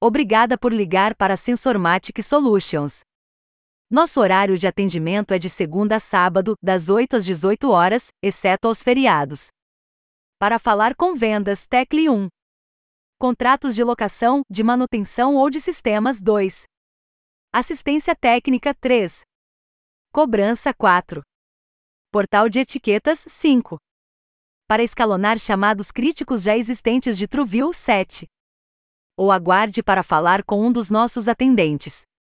Obrigada por ligar para a Sensormatic Solutions. Nosso horário de atendimento é de segunda a sábado, das 8 às 18 horas, exceto aos feriados. Para falar com vendas, tecle 1. Contratos de locação, de manutenção ou de sistemas 2. Assistência técnica 3. Cobrança 4. Portal de etiquetas 5. Para escalonar chamados críticos já existentes de Truville 7. Ou aguarde para falar com um dos nossos atendentes.